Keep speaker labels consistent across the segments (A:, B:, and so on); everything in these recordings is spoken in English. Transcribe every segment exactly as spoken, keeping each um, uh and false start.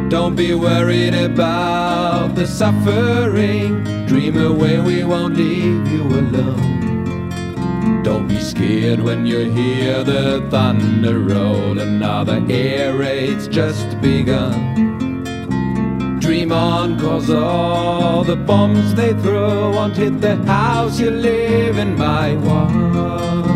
A: Don't be worried about the suffering. Dream away, we won't leave you alone. Don't be scared when you hear the thunder roll, and now the air raid's just begun. Dream on, cause all the bombs they throw won't hit the house you live in, my one.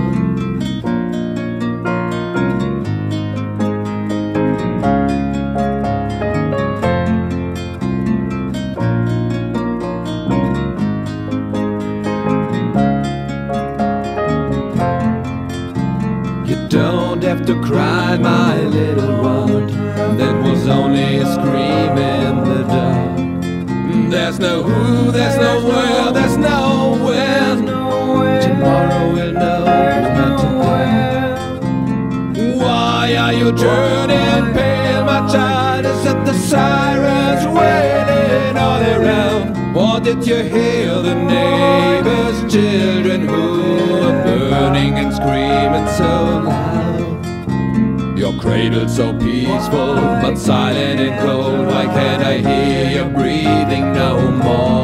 A: You don't have to cry, my little one. That was only a scream in the dark. There's no who, there's no where, there's no when. Tomorrow we'll know, not today. Why are you turning pale, my child? Is it the sirens wailing all around? Or did you hear the neighbors' children who are burning and screaming so loud? Your cradle's so peaceful, but silent and cold. Why can't I hear you breathing no more?